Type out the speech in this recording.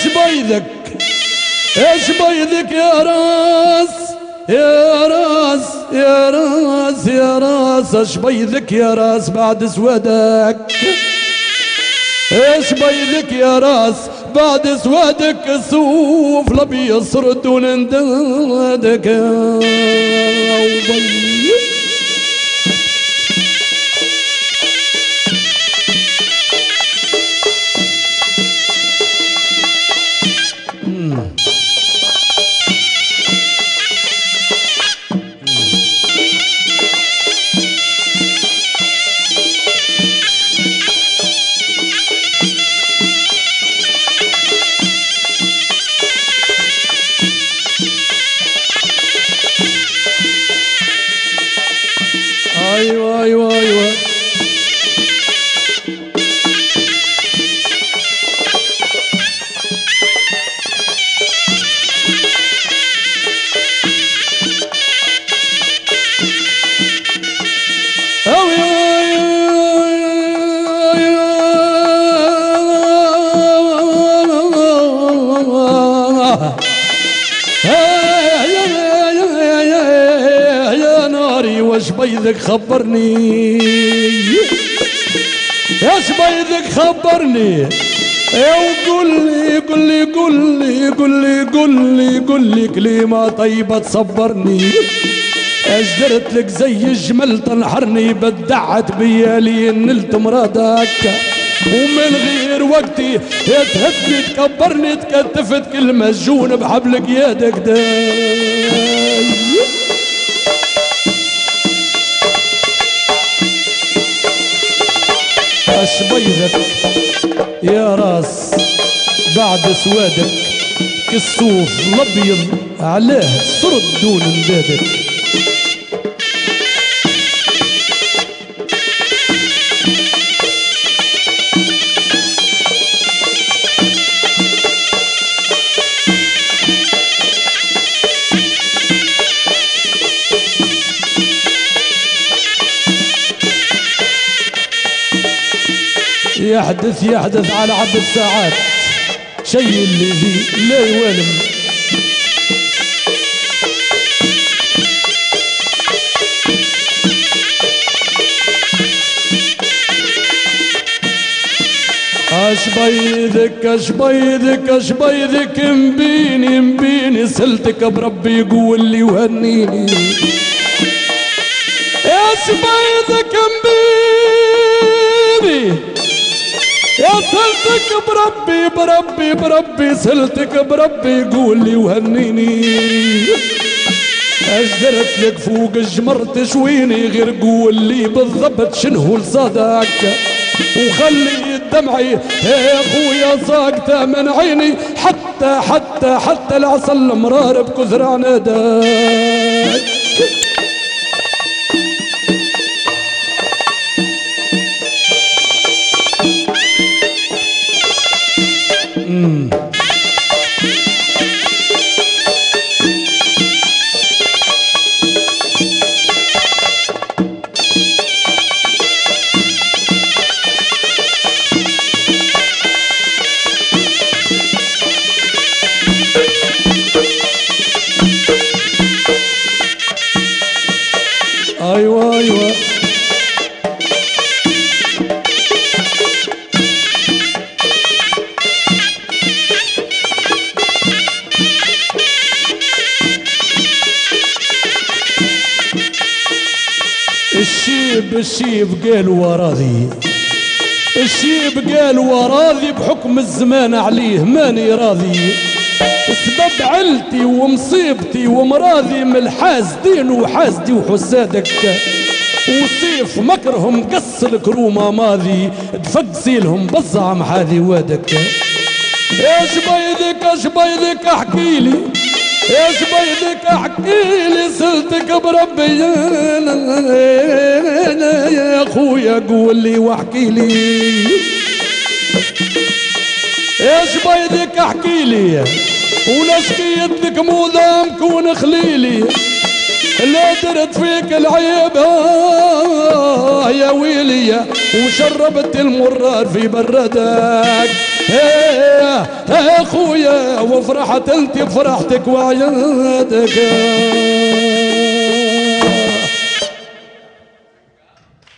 ايش بيدك ايش بيدك يا راس يا راس يا راس يا راس ايش بيدك يا راس بعد سودك ايش بيدك يا راس بعد سوادك الصوف الابيض صرت ونندادك يا وبي ايوه ايوه ايوه واش بيدك خبرني ايش بيدك خبرني وقول لي قول لي قول لي قول لي قول لي قول لي كلمة طيبة تصبرني ايش درت لك زي الجمل تنحرني بدعت بيالي نلت مرادك ومن غير وقتي تهدني تكبرني تكتفت كل مسجون بحبلك يدك داي اش بيدك يا راس بعد سوادك كالصوف الابيض علاه صرت دون امدادك يحدث على عدد ساعات شيء اللي ذي لا يوالم اش بيدك اش بيدك اش بيدك مبيني مبيني سلتك بربي يقول لي وهنيني اش بيدك مبيني يا سلتك بربي بربي بربي سلتك بربي يقول لي وهنيني اش درت لك فوق الجمر تشويني غير قول لي بالضبط شنو لصدك وخلي دمعي يا اخويا ساقته من عيني حتى العسل مرار بكثر عنادك ايوه ايوه الشيب قال وراضي الشيب قال وراضي بحكم الزمان عليه ماني راضي سبب علتي ومصيبتي ومراضي من الحاسدين وحاسدي وحسادك وصيف مكرهم قص الكرومة ماضي دفقسي لهم بزعم حاذي وادك ايش بيدك احكيلي ايش بيدك احكيلي سلتك بربي يا اخويا قول لي واحكيلي ايش بيدك احكيلي ولا شكيت لك مو ذنبك ونخليلي لا درت فيك العيب يا ويلي وشربت المرار في بردك اخويا وفرحت انت بفرحتك وعيادك.